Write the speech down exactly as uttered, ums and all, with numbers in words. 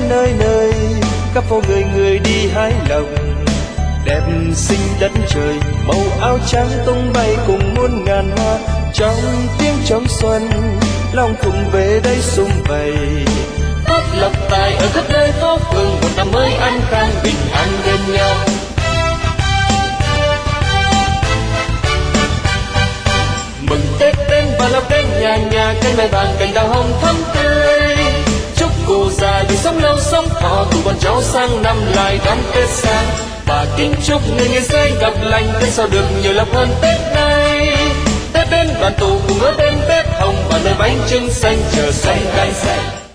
nơi nơi, khắp phố người người đi hái lòng. Đẹp xinh đất trời, màu áo trắng tung bay cùng muôn ngàn hoa. Trong tiếng trống xuân, lòng cùng về đây sum vầy. Tết lộc tài ở khắp nơi phố phường, một năm mới an khang bình an bên nhau. Mừng Tết đến và lộc đến nhà nhà, cây mai vàng cành đào hồng thắm tươi. Chúc cụ già vì sống lâu sống thọ, cùng con cháu sang năm lại đón Tết sang. Và kính chúc người người sẽ gặp lành, Tết sau được nhiều lộc hơn Tết nay. Tết đến đoàn tụ cùng ước đến Tết hồng, và nơi bánh trưng xanh chờ xuân cay xanh.